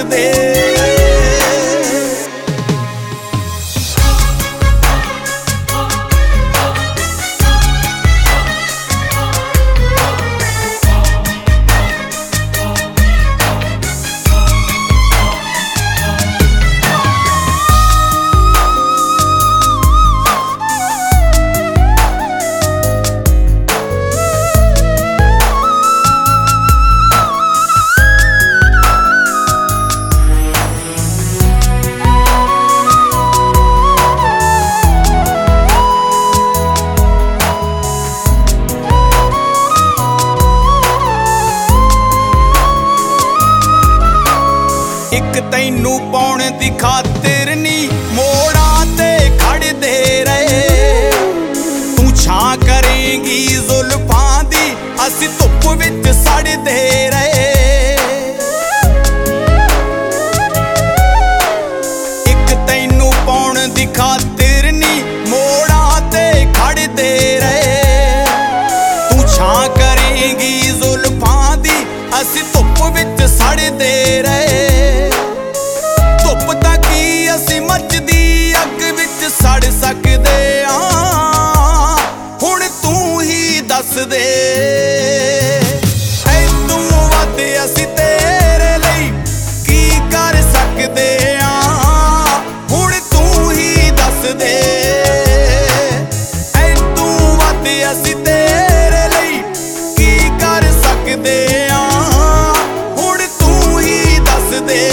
दे। एक तैनू पाउण दी खातिर नी मोड़ां ते खड़दे रहे, तू छां करेंगी जुल्फां दी असी धुप विच सड़दे रहे। एक तैनू पाउण दी खातिर नी मोड़ां ते खड़दे रहे, तू छां करेंगी जुल्फां दी असी धुप विच सड़दे रहे। सड़ सकदे आ हुण तू ही दस दे, तू वध असी तेरे लई की कर सकदे आ हुण तू ही दस दे। तू वध असी तेरे लई की कर सकदे आ हुण तू ही दस दे।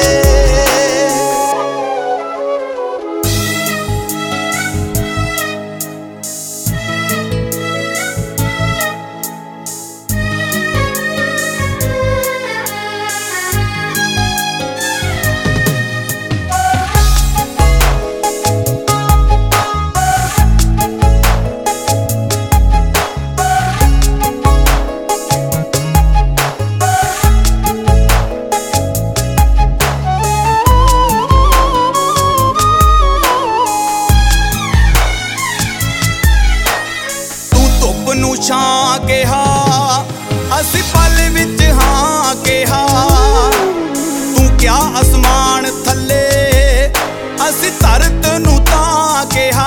नू छां कहा असी पल विच हां कहा, तू क्या आसमान थल्ले असी धरत नू तां कहा।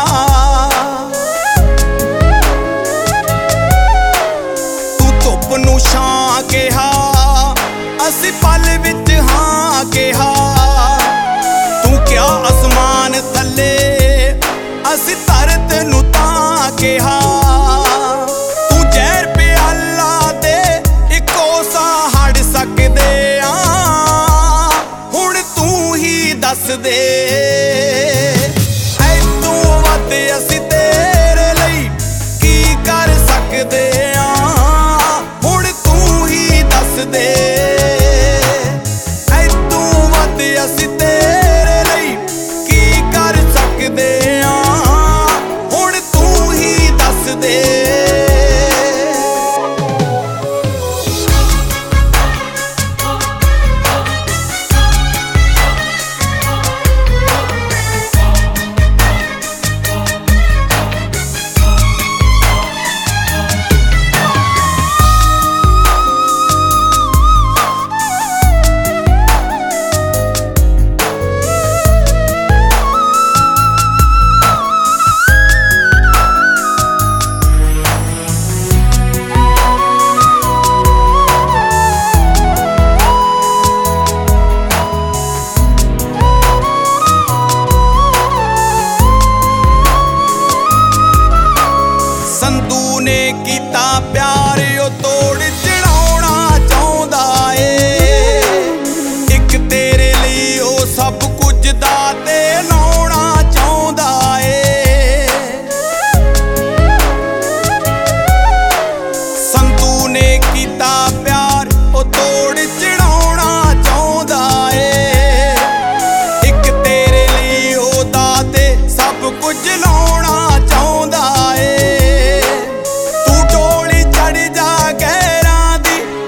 तू धुप नू छां कहा असी पल विच हां कहा, तू क्या आसमान थल्ले असी धरत नू तां कहा। दस दे तू वध असी तेरे लई की कर सकदे आ हुण तू ही दस दे। तू वध असी तेरे लई की कर सकदे आ हुण तू ही दस दे। संधू ने कीता प्यार ओ तोड़ चढ़ाउणा चाहुंदा ए, एक तेरे लई ओ सब कुछ दा ते लाउणा चाहुंदा ए। संधू ने कीता प्यार ओ तोड़ चढ़ाउणा चाहुंदा ए, एक तेरे लई ओ दा ते सब कुछ लाउणा चाहुंदा ए।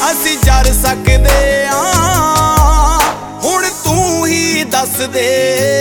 सकदे आ हुण तू ही दस दे।